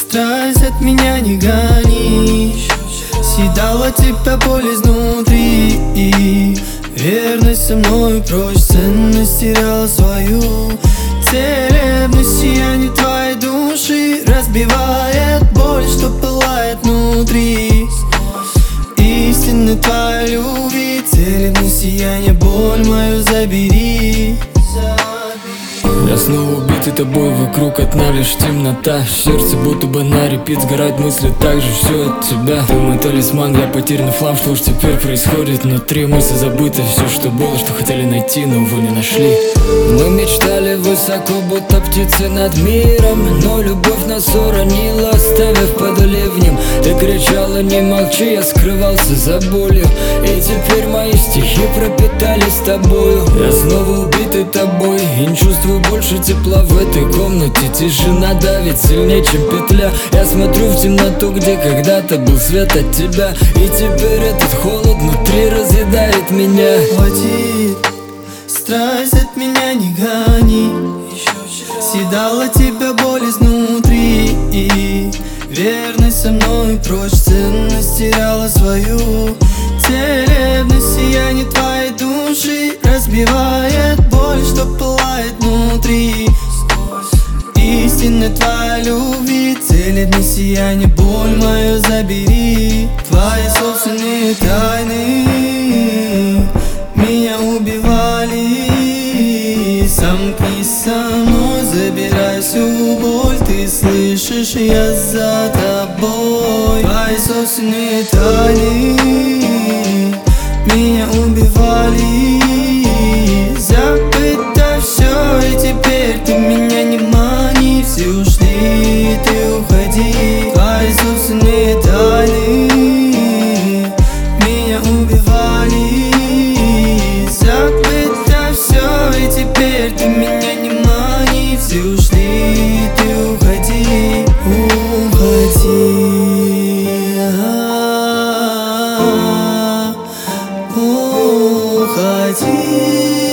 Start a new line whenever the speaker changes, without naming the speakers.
Страсть от меня не гони, съедала тебя боль изнутри, и верность со мной прочь, ценность теряла свою. Целебность сияние твоей души разбивает боль, что пылает внутри. Истинная твоя любви, целебность сияние, боль мою забери.
Я снова убитый тобой, вокруг одна лишь темнота. Сердце будто бы на репит, сгорают мысли, так же все от тебя. Ты мой талисман, я потерянный флам, что ж теперь происходит внутри? Мысли забыты, все что было, что хотели найти, но увы не нашли. Мы мечтали высоко, будто птицы над миром, но любовь нас уронила, оставив под ливнем. Ты кричала не молчи, я скрывался за болью, и теперь мои стихи пропитались тобою. Я снова убитый тобой и не чувствую больше тепла в этой комнате. Тишина давит сильнее, чем петля. Я смотрю в темноту, где когда-то был свет от тебя, и теперь этот холод внутри разъедает меня.
Хватит, страсть от меня не гони, съедала тебя боль изнутри, и верность со мной прочь, ценность теряла свою. Целебность сияние твоей души разбивает боль, что пылает внутри. Истинная твоя любви, целебность сияние, боль мою забери. Твои собственные тайны меня убивали. Сомкнись со мной, забирай всю боль. Ты слышишь, я за тобой. Твои собственные тайны меня убивали. Забыто все, и теперь ты меня не мани. Все ушли, ты уходи. Твои собственные тайны меня убивали. Забыто все, и теперь ты меня не мани. Все ушли, ты уходи, уходи. Уходи.